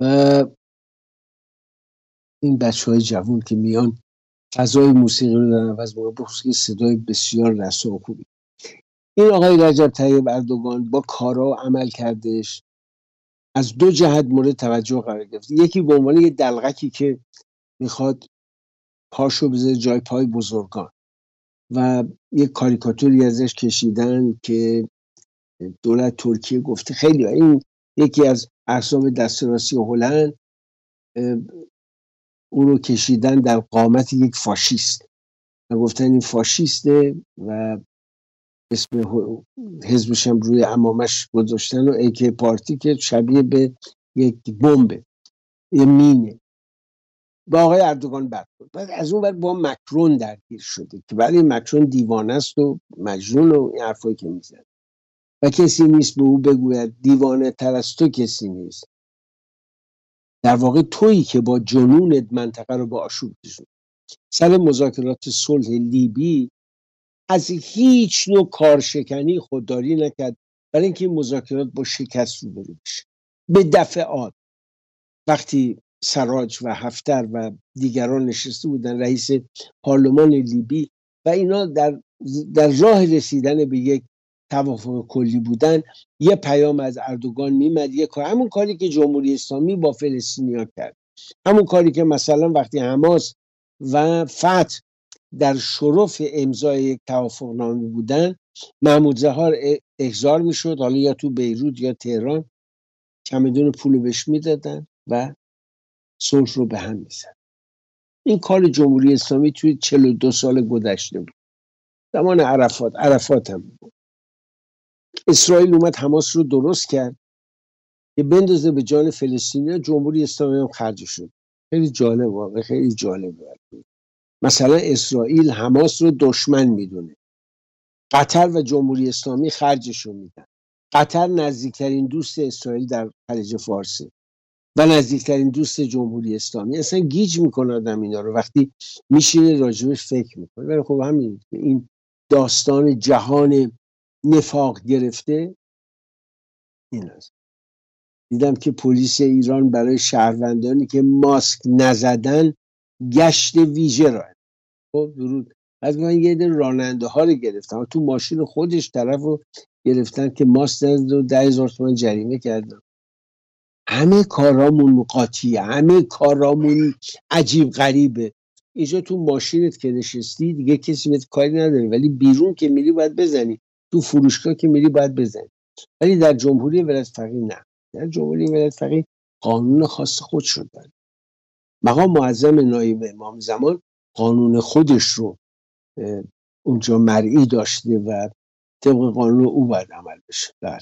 این بچه‌های جوان که میان فضای موسیقی رو دارن عوض می‌کنن، بخصوص صدای بسیار رسا و خوبی. این آقای رجب طیب اردوغان با کارا و عمل کردش از دو جهت مورد توجه قرار گرفت. یکی به عنوان یه دلغکی که میخواد پاشو بذاره جای پای بزرگان و یک کاریکاتوری ازش کشیدن که دولت ترکیه گفته خیلی این یکی از احزاب دست راستی هلند او رو کشیدن در قامت یک فاشیست و گفتن این فاشیسته و اسم حزبش هم روی عمامش گذاشتن و ایکی پارتی که شبیه به یک بمبه، یه مینه. با آقای اردوغان بعد از اون بعد با مکرون درگیر شده که ولی مکرون دیوانه است و مجنون و این حرفایی که میزنه و کسی نیست به او بگوید دیوانه تر از تو کسی نیست. در واقع تویی که با جنونت منطقه رو با آشوب کشوندی. سر مذاکرات صلح لیبی از هیچ نوع کارشکنی خودداری نکرد برای اینکه این مذاکرات با شکست روبرو بشه. به دفعات وقتی سراج و حفتر و دیگران نشسته بودن رئیس پارلمان لیبی و اینا در راه رسیدن به یک توافق کلی بودن، یه پیام از اردوغان میمد، همون کاری که جمهوری اسلامی با فلسطینیا کرد، همون کاری که مثلا وقتی حماس و فتح در شرف امضای یک توافق نامه بودن محمود ظاهر احضار میشد، حالا یا تو بیروت یا تهران، چمدون پول بهش میدادن و صلح رو به هم میزد. این کار جمهوری اسلامی توی 42 سال گذشته بود. زمان عرفات هم بود. اسرائیل اومد حماس رو درست کرد که بندازه به جان فلسطینی‌ها، جمهوری اسلامی هم خرج شد. خیلی جالب، واقعا خیلی جالبه. مثلا اسرائیل حماس رو دشمن میدونه، قطر و جمهوری اسلامی خرجش رو میدن. قطر نزدیکترین دوست اسرائیل در خلیج فارسه و نزدیکترین دوست جمهوری اسلامی. اصلا گیج میکنه آدم اینا رو وقتی میشینه راجبش فکر میکنه. ولی خب همین این داستان جهان نفاق گرفته این هست. دیدم که پلیس ایران برای شهروندانی که ماسک نزدن گشت ویژه را. خب درود. از من یه عده راننده ها رو گرفتن تو ماشین خودش، طرف رو گرفتن که ماسک نزد و 10,000 تومان جریمه کردن. همه کارامون قاطیه، همه کارامون عجیب غریبه. اینجا تو ماشینت که نشستی دیگه کسی بهت کاری نداره، ولی بیرون که میری باید بزنی، تو فروشگاه که میری باید بزنی. ولی در جمهوری ولایت فقیه نه. در جمهوری ولایت فقیه قانون خاص خود شد. مقام معظم نایب امام زمان قانون خودش رو اونجا مرئی داشته و طبق قانون او باید عمل بشه. بله.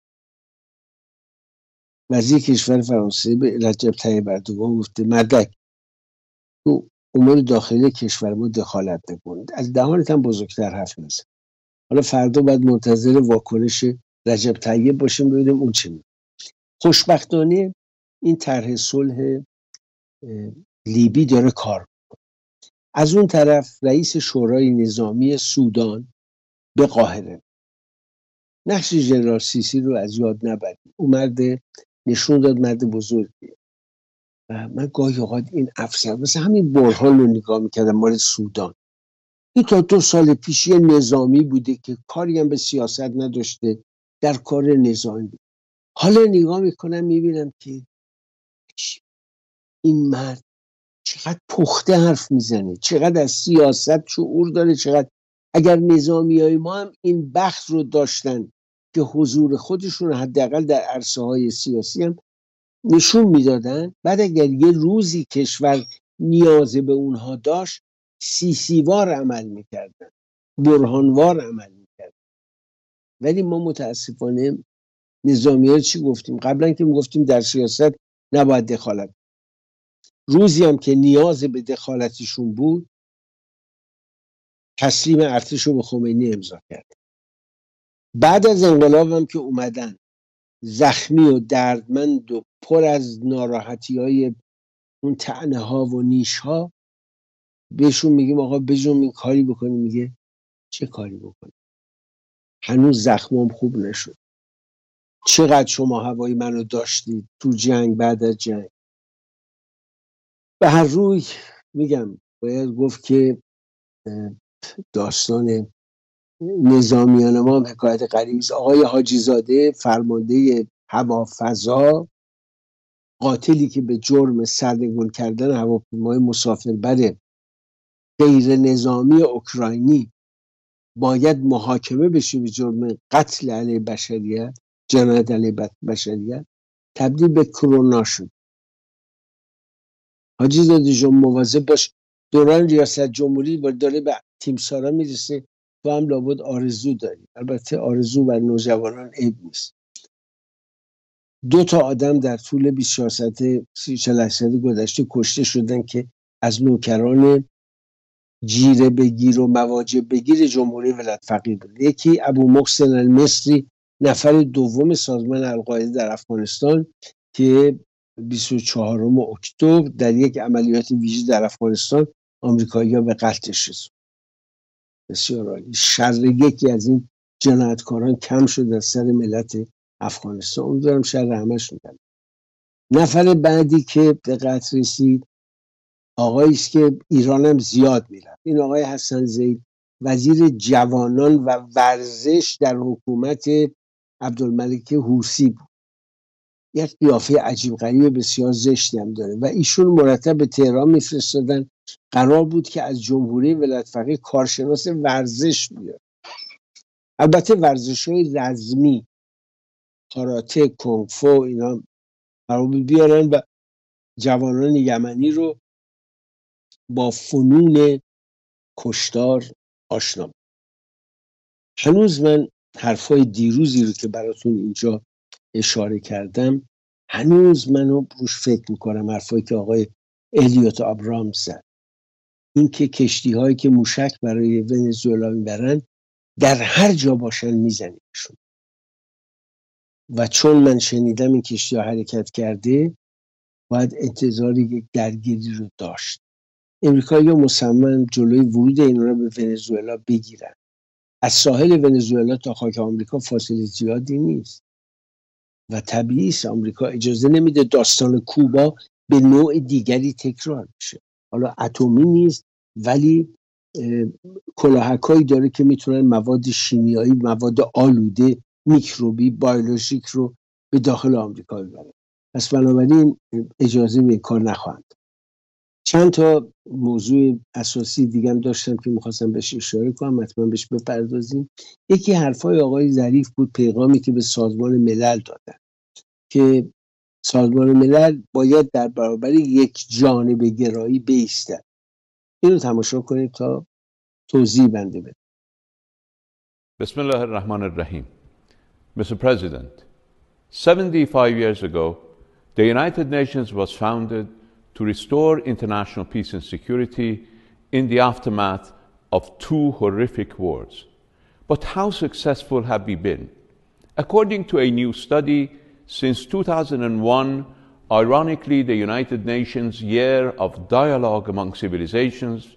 وزیر کشور فرانسه به رجب طیب اردوغان گفته مدک تو امور داخلی کشور ما دخالت نکنید، از دهانت هم بزرگتر حرف نزن. حالا فردا باید منتظر واکنش رجب طیب باشیم ببینیم اون چه میگه. خوشبختانه این طرح صلح لیبی داره کار میکنه. از اون طرف رئیس شورای نظامی سودان به قاهره. نقش ژنرال سیسی رو از یاد نبرید. اون مرد نشون داد مرد بزرگیه. و من گاهی اوقات این افسر مثل همین برهان رو نگاه میکردم مورد سودان. این تا 2 سال پیش یه نظامی بوده که کاری هم به سیاست نداشته، در کار نظامی. حالا نگاه میکنم میبینم که این مرد چقدر پخته حرف میزنه، چقدر از سیاست شعور داره، چقدر اگر نظامیای ما هم این بخت رو داشتن که حضور خودشون حداقل در عرصه‌های سیاسی هم نشون میدادن، بعد اگر یه روزی کشور نیاز به اونها داشت سیسیوار عمل میکردن، برهانوار عمل میکردن. ولی ما متاسفانه نظامی‌ها چی گفتیم؟ قبلا که میگفتیم در سیاست نباید دخالت، روزی هم که نیاز به دخالتشون بود تسلیم ارتش رو به خمینی امضا کرد. بعد از انقلاب هم که اومدن زخمی و دردمند و پر از ناراحتی‌های اون طعنه ها و نیش ها بهشون میگیم آقا بجنبین این کاری بکنیم. میگه چه کاری بکنیم؟ هنوز زخمام خوب نشد. چقدر شما هوای منو داشتید تو جنگ، بعد از جنگ. به هر روی میگم باید گفت که داستان نظامیان ما هم حکایت غریبی است. آقای حاجی زاده فرمانده هوافضا، قاتلی که به جرم سرنگون کردن هواپیمای مسافربر غیر نظامی اوکراینی باید محاکمه بشه به جرم قتل علیه بشریت، جنایت علیه بشریت، تبدیل به کرونا شد. حاجی زاده جان مواظب باش، دوران ریاست جمهوری داره به تیمسارا میرسه، تو هم لابد آرزو داری. البته آرزو بر نوجوانان عیب نیست. 2 آدم در طول 24 ساعته 48 ساعت گذشته کشته شدن که از نوکران جیره بگیر و مواجب بگیر جمهوری ولایت فقیه بود. یکی ابو محسن المصری، نفر دوم سازمان القاعده در افغانستان که 24 اکتبر در یک عملیات ویژه در افغانستان آمریکایی‌ها به قتلش رسوندن. بسیار عالی. شر یکی از این جنایتکاران کم شد از سر ملت افغانستان. امیدوارم شر همش میکنه. نفر بعدی که به قتل رسید آقایی است که ایران هم زیاد میرفت. این آقای حسن زید وزیر جوانان و ورزش در حکومت عبدالملک حوثی بود. یک قیافه عجیب غریب بسیار زشتی هم داره و ایشون مرتب به تهران میفرستادن. قرار بود که از جمهوری ولایت فقیه کارشناس ورزش بیاد. البته ورزش‌های رزمی کاراته، کنگفو اینا قرار بیارن و جوانان یمنی رو با فنون کشتار آشنا. هنوز من حرفای دیروزی رو که براتون اینجا اشاره کردم هنوز منو روش فکر میکنم، حرفایی که آقای الیوت آبرام زد، این که کشتی هایی که موشک برای ونزوئلا میبرن در هر جا باشن میزنیمشون. و چون من شنیدم این کشتی ها حرکت کرده باید انتظار یک درگیری رو داشت. امریکایی ها مصمم جلوی ورود اینا رو به ونزوئلا بگیرن. از ساحل ونزوئلا تا خاک آمریکا فاصله زیادی نیست و طبیعی است آمریکا اجازه نمیده داستان کوبا به نوع دیگری تکرار بشه. حالا اتمی نیست ولی کلاهکایی داره که میتونن مواد شیمیایی، مواد آلوده، میکروبی، بیولوژیک رو به داخل آمریکا ببرن. پس بنابراین اجازه به کار نخواهند. چند تا موضوع اساسی دیگه هم داشتم که میخواستم بهش اشاره کنم، حتما بهش بپردازیم. یکی حرفای آقای ظریف بود، پیغامی که به سازمان ملل دادن که سازمان ملل باید در برابر یک جانبه گرایی بایستد. اینو تماشا کنید تا توضیح بنده بده. بسم الله الرحمن الرحیم. Mr. President, 75 years ago, the United Nations was founded to restore international peace and security in the aftermath of two horrific wars. But how successful have we been? According to a new study, since 2001, ironically the United Nations Year of Dialogue Among Civilizations,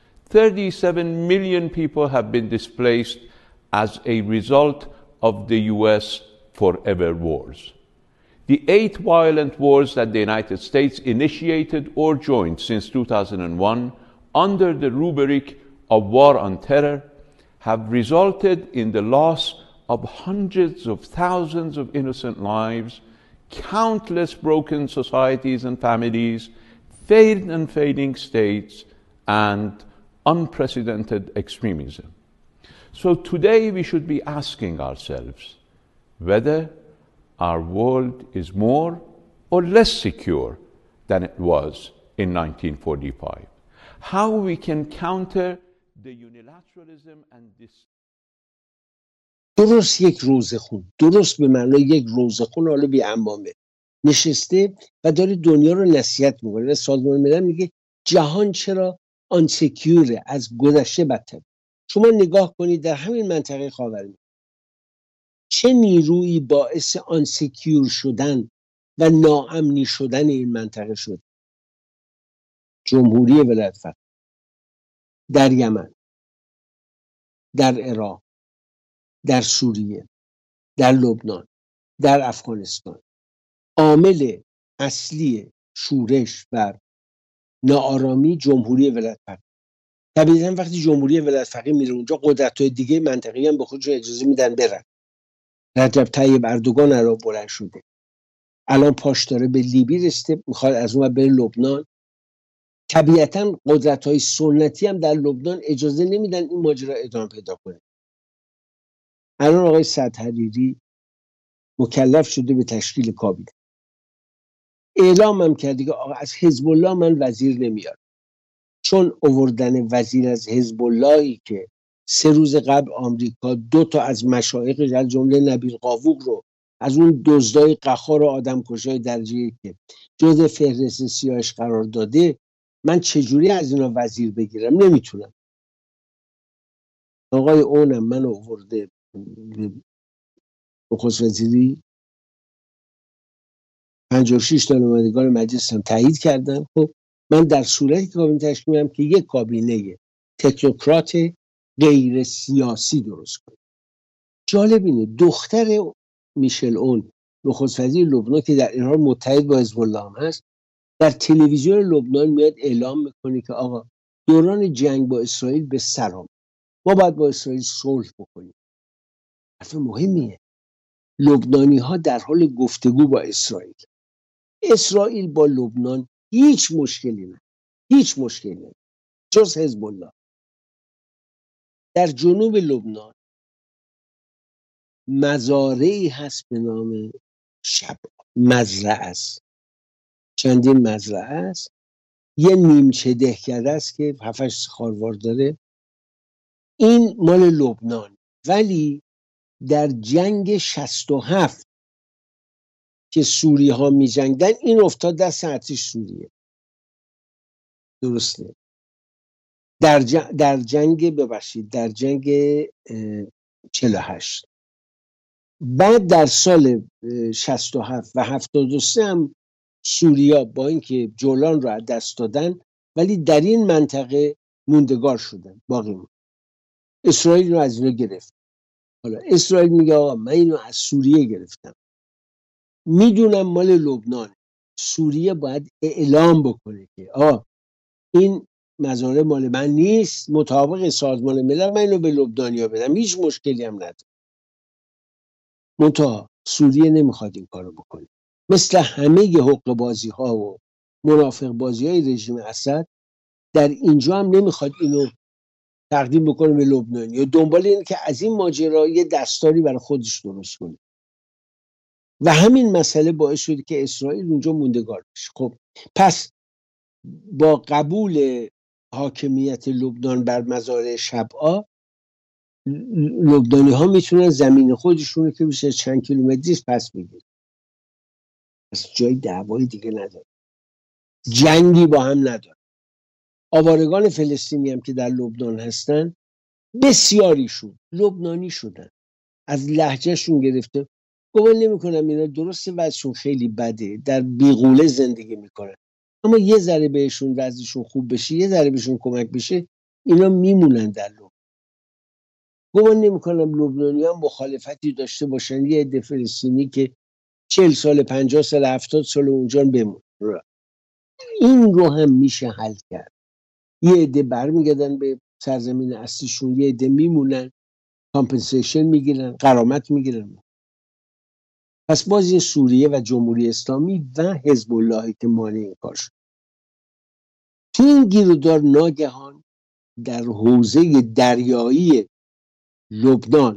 37 million people have been displaced as a result of the US forever wars. The 8 violent wars that the United States initiated or joined since 2001 under the rubric of war on terror have resulted in the loss of hundreds of thousands of innocent lives, countless broken societies and families, failed and failing states, and unprecedented extremism. So today we should be asking ourselves whether our world is more or less secure than it was in 1945. How we can counter the unilateralism and this. درست یک روزخون، درست به معنای یک روزخون، حالا بی عمامه نشسته و داره دنیا رو نصیحت میکنه و سازمان ملل میگه جهان چرا آنسکیوره، از گذشته بدتر. شما نگاه کنید در همین منطقه خاورمیانه چه نیرویی باعث آنسکیور شدن و ناامنی شدن این منطقه شد؟ جمهوری ولایت فقیه در یمن، در عراق، در سوریه، در لبنان، در افغانستان. عامل اصلی شورش و ناآرامی جمهوری ولایت فقیه. طبیعتاً وقتی جمهوری ولایت فقیه میره اونجا، قدرت‌های دیگه منطقه‌ای هم به خودشون اجازه میدن برن. رجب طیب اردوغان الان بلند شده، الان پاش داره به لیبی رسیده، میخواد از اون بره لبنان. طبیعتاً قدرت‌های سنتی هم در لبنان اجازه نمیدن این ماجرا ادامه پیدا کنه. الان آقای سعد حریری مکلف شده به تشکیل کابینه. اعلام هم کرده که آقا از حزب الله من وزیر نمیارم، چون آوردن وزیر از حزب اللهی که 3 روز قبل آمریکا 2 تا از مشایخ از جمله نبیل قاووق رو از اون دزدای قخار و آدمکشای درجه که جزء فهرست سیاهش قرار داده، من چجوری از اینا وزیر بگیرم؟ نمیتونم. آقای اونم من آورده نخست وزیری، 56 تا نمایندگان مجلس هم تایید کردن. خب من در صورتی که کابینه تشکیل میدم که یک کابینه تکنوکرات غیر سیاسی درست کنه. جالب اینه دختر میشل اون نخست وزیر لبنان که در این حال متحد با حزب الله هم هست، در تلویزیون لبنان میاد اعلام میکنه که آقا دوران جنگ با اسرائیل به سر آمد، ما باید با اسرائیل صلح بکنیم. حرف مهمیه. لبنانی ها در حال گفتگو با اسرائیل. اسرائیل با لبنان هیچ مشکلی نه، هیچ مشکلی نه جز حزب الله. در جنوب لبنان مزارعی هست به نام شبعا، مزرعه است، چندین مزرعه است، یه نیمچه دهکده است که 7-8 خاروار داره. این مال لبنان، ولی در جنگ 67 که سوری ها می جنگدن این افتاد دست ارتش سوریه. درسته. در جنگ 48. بعد در سال 67 و 73 هم سوریا با اینکه جولان رو از دست دادن ولی در این منطقه موندگار شدن، باقی موند. اسرائیل رو از اینا گرفت. حالا اسرائیل میگه آقا من اینو از سوریه گرفتم، میدونم مال لبنان، سوریه باید اعلام بکنه که این مزارع مال من نیست، مطابق سازمان ملل من اینو به لبنانیا بدم، هیچ مشکلی هم نداره. منتها سوریه نمیخواد این کارو بکنه. مثل همه حقوق بازی ها و منافق بازی های رژیم اسد در اینجا هم نمیخواد اینو تقدیم بکنه به لبنانیا، دنبال اینه که از این ماجرا یه دستاری برای خودش درست کنه و همین مسئله باعث شده که اسرائیل اونجا موندگار بشه. خب پس با قبول حاکمیت لبنان بر مزارع شبعا، لبنانی ها میتونن زمین خودشون که بیشتر چند کیلومتری پس بگیرن، پس جای دعوای دیگه نداره، جنگی با هم نداره. آوارگان فلسطینی هم که در لبنان هستن بسیاریشون لبنانی شدن، از لهجهشون گرفته. گمان نمی کنم اینا درسته وضعشون خیلی بده، در بیغوله زندگی میکنن، اما یه ذره بهشون وضعشون خوب بشه، یه ذره بهشون کمک بشه، اینا میمونن در لبنان. گمان نمی کنم لبنانی هم مخالفتی داشته باشن یه عده فلسطینی که 40 سال 50 سال 70 سال اونجا بمون. این رو هم میشه حل کرد. یه عده برمیگردن به سرزمین اصلیشون، یه عده میمونن، کامپنسیشن میگیرن، غرامت میگیرن. پس باز این سوریه و جمهوری اسلامی و حزب اللهی که مانع این کار شد. تو این گیرودار ناگهان در حوزه دریایی لبنان،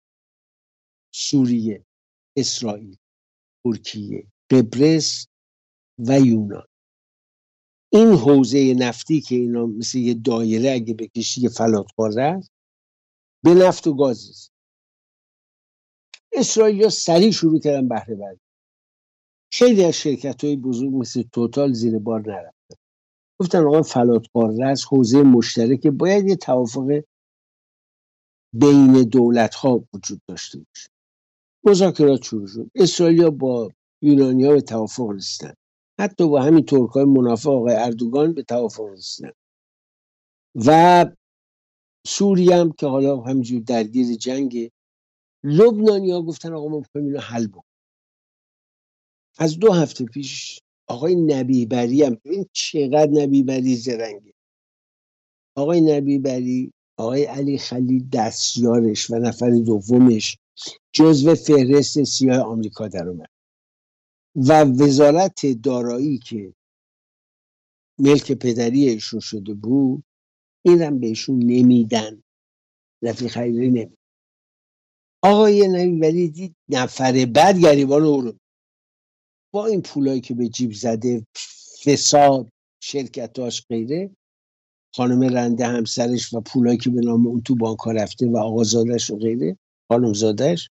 سوریه، اسرائیل، ترکیه، قبرس و یونان، این حوزه نفتی که اینا مثل یه دایره اگه بکشی یه فلاتقاره است، به نفت و گاز است. اسرائیل ها سریع شروع کردن بهره برداری. خیلی از شرکت‌های بزرگ مثل توتال زیر بار نرفتن. گفتن آقا فلاتقاره است، حوزه مشترکه، باید یه توافق بین دولت‌ها وجود داشته باشه. مذاکرات شروع شد. اسرائیلیا با یونانی‌ها به توافق رسیدن. حتی با همین ترک‌های منافق آقای اردوغان به توافق رسیدن. و سوریه هم که حالا همینجور درگیر جنگ، لبنانی‌ها گفتن آقا ما می‌خوایم اینو حل بکنیم. از 2 هفته پیش آقای نبیبری هم، ببین چقدر نبیبری زرنگه. آقای نبیبری، آقای علی خلیل دستیارش و نفر دومش جزو فهرست سیاه آمریکا در اومد و وزارت دارایی که ملک پدری ایشون شده بود اینم بهشون نمیدن، رفیق خیلی نمیدن. آقای نبیبری دید نفر بعد گریبان او رو با این پولایی که به جیب زده، فساد شرکتاش غیره، خانم رنده همسرش و پولایی که به نام اون تو بانک ها رفته و آقازادش و غیره، خانم زادش،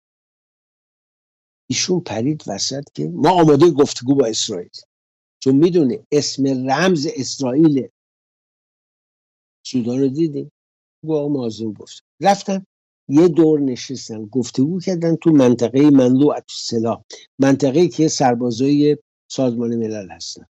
ایشون پرید وسط که ما آماده گفتگو با اسرائیل، چون میدونه اسم رمز اسرائیل. سودان رو دیدیم، گواه مازون گفت. رفتن یه دور نشستن، گفتگو کردن تو منطقه ممنوعة السلاح، منطقه‌ای که سربازای سازمان ملل هستن.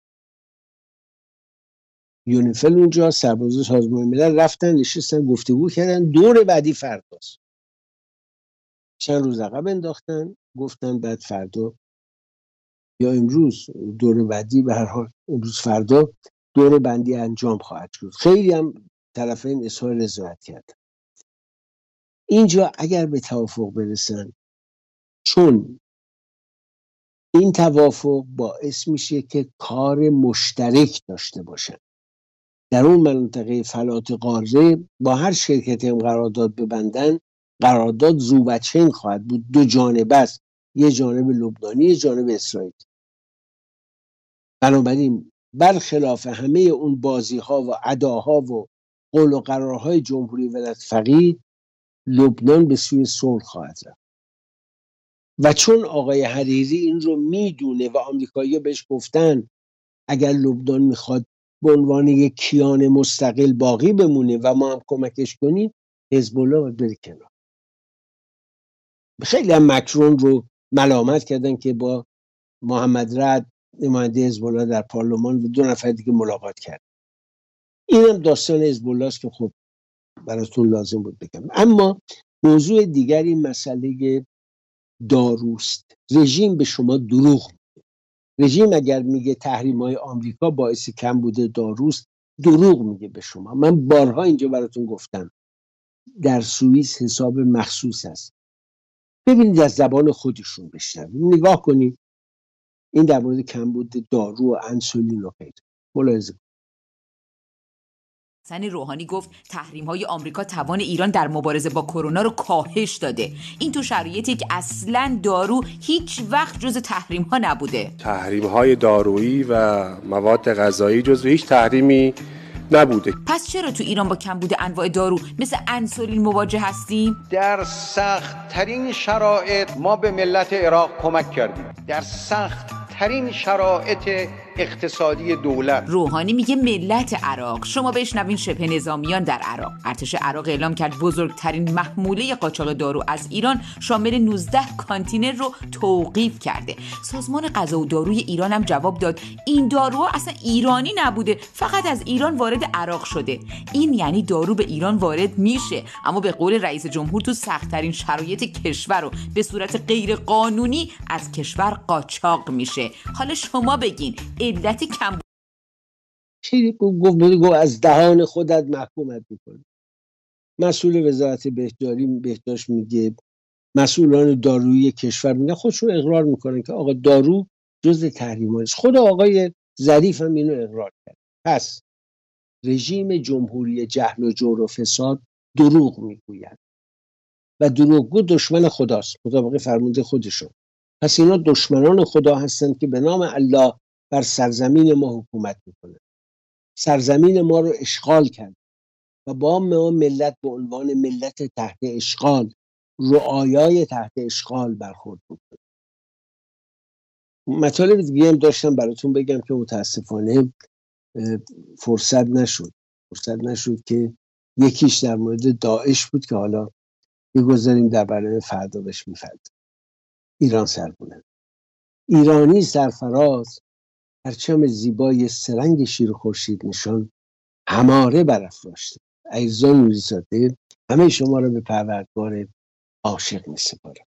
یونیفیل اونجا، سربازای سازمان ملل رفتن نشستن گفتگو کردن. دور بعدی فرداست. چند روز عقب انداختن، گفتن بعد فردا یا امروز دور بعدی، به هر حال امروز فردا دور بندی انجام خواهد شد. خیلی هم طرفین اظهار رضایت کردن. اینجا اگر به توافق برسن، چون این توافق باعث میشه که کار مشترک داشته باشن، در اون منطقه فلات قاره با هر شرکتی هم قرارداد ببندن، قرارداد زوبچین خواهد بود، دو جانبه است، یه جانب لبنانی، یه جانب اسرائیل. بنابراین برخلاف همه اون بازی ها و اداها و قول و قرارهای جمهوری ولایت فقیه، لبنان به سوی صلح خواهد رفت. و چون آقای حریری این رو میدونه و آمریکایی‌ها بهش گفتن اگر لبنان میخواد به عنوان یک کیان مستقل باقی بمونه و ما هم کمکش کنیم، حزب الله باید بره کنار. خیلی هم مکرون رو ملامت کردن که با محمد رعد نماینده حزب الله در پارلمان و 2 نفر دیگه ملاقات کرد. اینم داستان حزب الله است که خب براتون لازم بود بگم. اما موضوع دیگری مسئله داروست. رژیم به شما دروغ میگه. رژیم اگر میگه تحریم‌های آمریکا باعث کمبود داروست، دروغ میگه به شما. من بارها اینجا براتون گفتم در سوئیس حساب مخصوص است. ببینید از زبان خودشون بشنوید. نگاه کنید این در مورد کمبود دارو و انسولین و غیره. ملاحظه کنید. حسن روحانی گفت تحریم‌های آمریکا توان ایران در مبارزه با کرونا رو کاهش داده. این تو شرایطی که اصلاً دارو هیچ وقت جز تحریم‌ها نبوده. تحریم‌های دارویی و مواد غذایی جزو هیچ تحریمی نبوده. پس چرا تو ایران با کمبود انواع دارو مثل انسولین مواجه هستیم؟ در سخت‌ترین شرایط ما به ملت عراق کمک کردیم. در سخت‌ترین شرایط اقتصادی دولت. روحانی میگه ملت عراق. شما بشنوین شبه نظامیان در عراق. ارتش عراق اعلام کرد بزرگترین محموله قاچاق دارو از ایران شامل 19 کانتینر رو توقیف کرده. سازمان غذا و داروی ایران هم جواب داد این داروها اصلا ایرانی نبوده، فقط از ایران وارد عراق شده. این یعنی دارو به ایران وارد میشه، اما به قول رئیس جمهور تو سخت‌ترین شرایط کشور رو به صورت غیر قانونی از کشور قاچاق میشه. حالا شما بگین علت کم چی گفت از دهان خودت محکومت میکنه. مسئول وزارت بهداشت میگه، مسئولان دارویی کشور میگن، خودشون اقرار میکنن که آقا دارو جزء تحریم‌ها است. خود آقای ظریف هم اینو اقرار کرد. پس رژیم جمهوری جهل و جور و فساد دروغ میگوید و دروغگو دشمن خداست، مطابق فرموده خودشون. پس اینا دشمنان خدا هستند که به نام الله بر سرزمین ما حکومت میکنه، سرزمین ما رو اشغال کرد و با ما ملت به عنوان ملت تحت اشغال، رعایای تحت اشغال برخورد میکنه. مطالب دیگه هم داشتم براتون بگم که متاسفانه فرصت نشد که یکیش در مورد داعش بود که حالا میگذاریم در برنامه فردا بهش می‌پردازیم. ایران سربلند، ایرانی سرفراز، پرچم زیبای سرنگ شیر و خورشید نشان هماره برافراشته. عزیزان نوری‌زاده، همه شما را به پروردگار عاشق می‌سپارم.